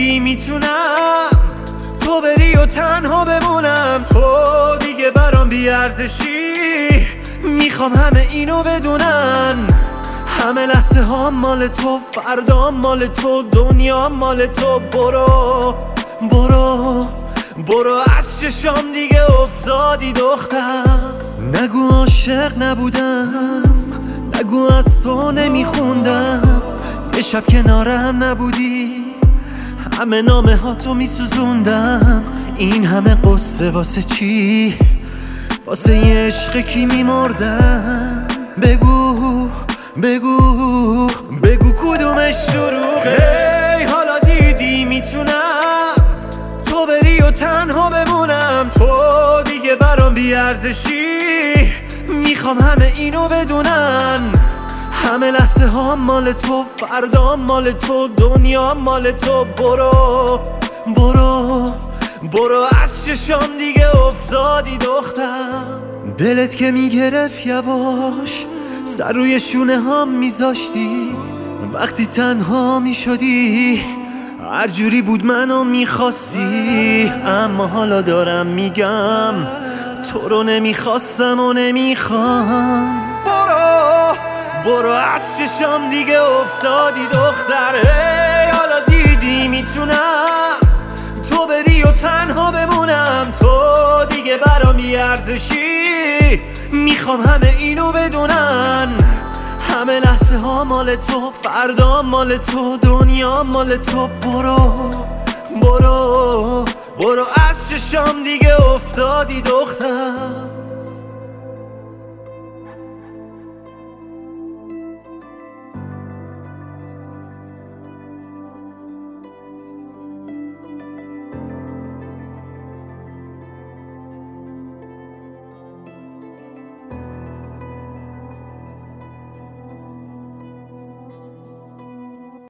دیدی میتونم تو بری و تنها بمونم، تو دیگه برام بیارزشی، میخوام همه اینو بدونن، همه لحظه ها مال تو، فردا مال تو، دنیا مال تو. برو برو برو از چشام دیگه افتادی دختر. نگو عاشق نبودم، نگو از تو نمیخوندم، یه شب کنارم نبودی همه نامه ها تو میسوزوندم. این همه قصه واسه چی؟ واسه یه عشق کی میمردم؟ بگو بگو بگو کدومش دروغه؟ حالا دیدی میتونم تو بری و تنها بمونم، تو دیگه برام بیارزشی، میخوام همه اینو بدونن، همه لحظه ها مال تو، فردا مال تو، دنیا مال تو. برو برو برو از چشام دیگه افتادی دختر. دلت که میگرفت یواش سر روی شونه ها میذاشتی، وقتی تنها میشدی هر جوری بود منو میخواستی، اما حالا دارم میگم تو رو نمیخواستم و نمیخوام. برو برو از چشام دیگه افتادی دختر. حالا دیدی میتونم تو بری و تنها بمونم، تو دیگه برام بیارزشی، میخوام همه اینو بدونن، همه لحظه ها مال تو، فردا مال تو، دنیا مال تو. برو برو برو از چشام دیگه افتادی دختر.